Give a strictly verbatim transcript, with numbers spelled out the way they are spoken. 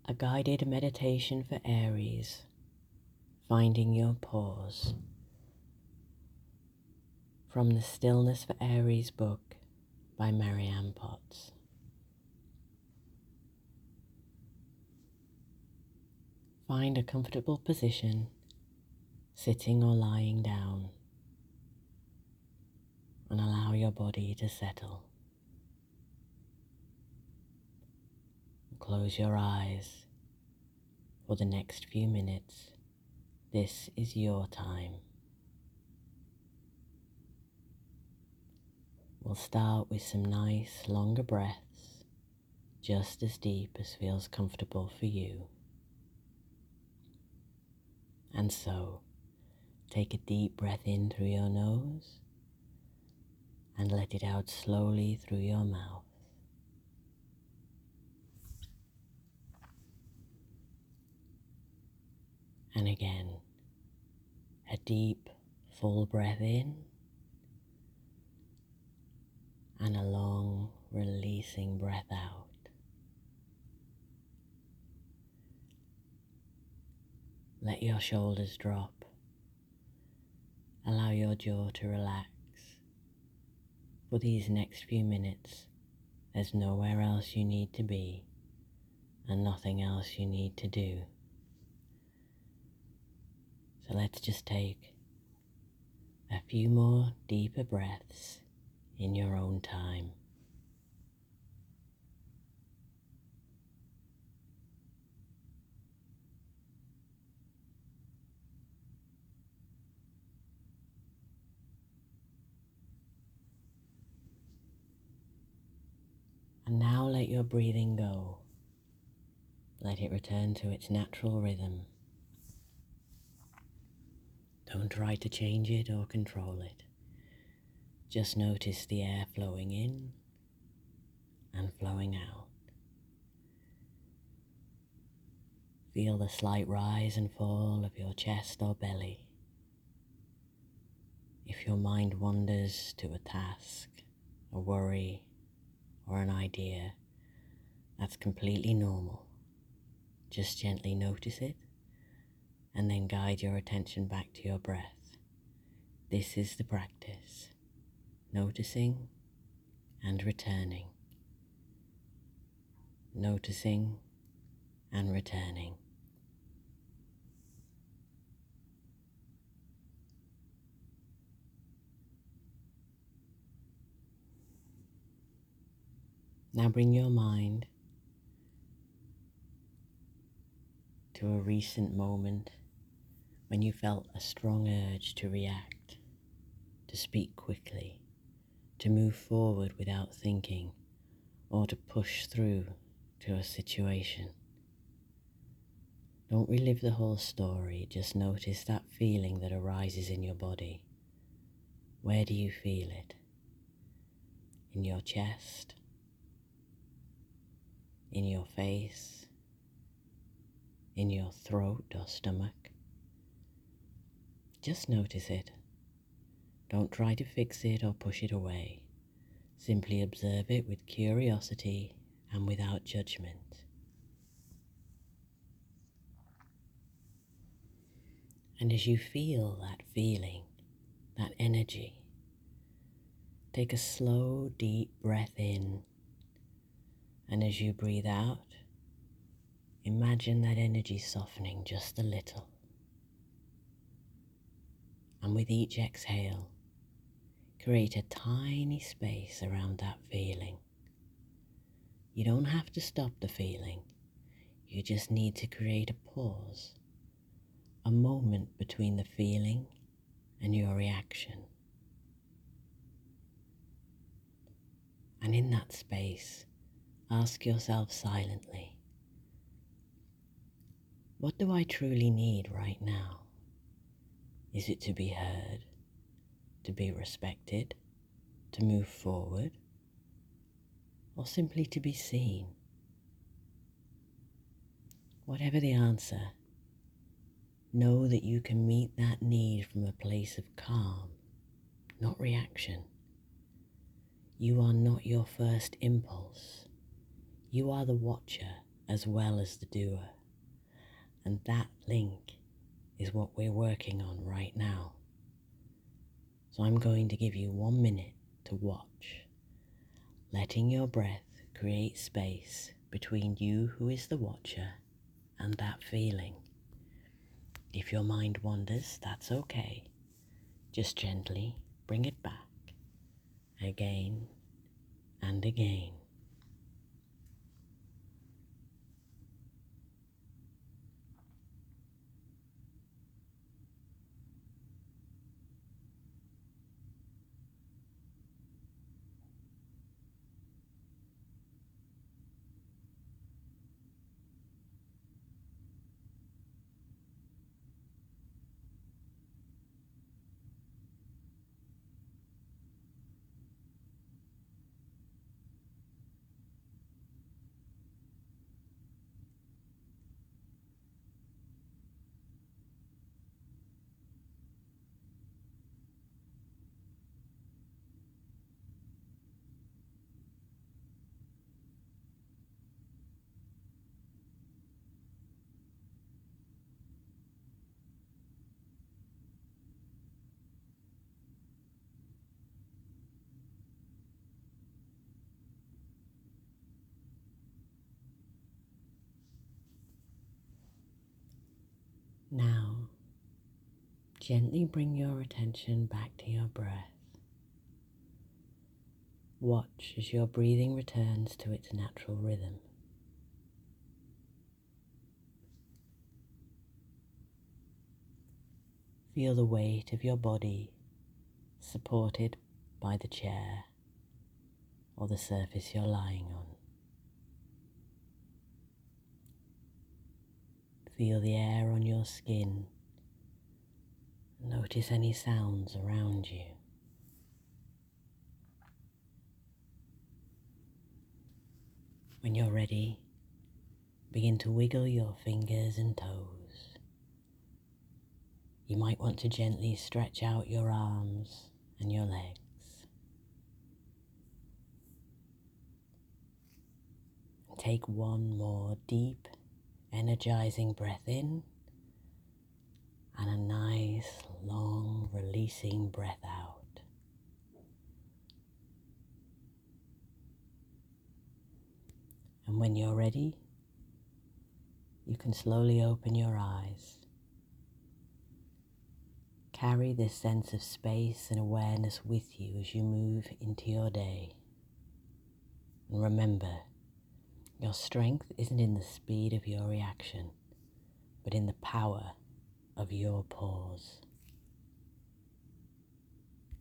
a guided meditation for Aries, finding your pause, from the Stillness for Aries book by Marianne Potts. Find a comfortable position, sitting or lying down, and allow your body to settle. Close your eyes. For the next few minutes, this is your time. We'll start with some nice longer breaths, just as deep as feels comfortable for you. And so, take a deep breath in through your nose and let it out slowly through your mouth. And again, a deep, full breath in and a long, releasing breath out. Let your shoulders drop. Allow your jaw to relax. For these next few minutes, there's nowhere else you need to be and nothing else you need to do. So let's just take a few more deeper breaths in your own time. And now let your breathing go. Let it return to its natural rhythm. Don't try to change it or control it. Just notice the air flowing in and flowing out. Feel the slight rise and fall of your chest or belly. If your mind wanders to a task, a worry, or an idea, that's completely normal. Just gently notice it and then guide your attention back to your breath. This is the practice, noticing and returning, noticing and returning. Now bring your mind to a recent moment when you felt a strong urge to react, to speak quickly, to move forward without thinking, or to push through to a situation. Don't relive the whole story, just notice that feeling that arises in your body. Where do you feel it? In your chest? In your face? In your throat or stomach? Just notice it. Don't try to fix it or push it away. Simply observe it with curiosity and without judgment. And as you feel that feeling, that energy, take a slow, deep breath in. And as you breathe out, imagine that energy softening just a little. And with each exhale, create a tiny space around that feeling. You don't have to stop the feeling. You just need to create a pause, a moment between the feeling and your reaction. And in that space, ask yourself silently, what do I truly need right now? Is it to be heard, to be respected, to move forward, or simply to be seen? Whatever the answer, know that you can meet that need from a place of calm, not reaction. You are not your first impulse. You are the watcher as well as the doer. And that link is what we're working on right now. So I'm going to give you one minute to watch, letting your breath create space between you, who is the watcher, and that feeling. If your mind wanders, that's okay. Just gently bring it back again and again. Now, gently bring your attention back to your breath. Watch as your breathing returns to its natural rhythm. Feel the weight of your body supported by the chair or the surface you're lying on. Feel the air on your skin. Notice any sounds around you. When you're ready, begin to wiggle your fingers and toes. You might want to gently stretch out your arms and your legs. And take one more deep, energizing breath in, and a nice, long, releasing breath out. And when you're ready, you can slowly open your eyes. Carry this sense of space and awareness with you as you move into your day. And remember, your strength isn't in the speed of your reaction, but in the power of your pause.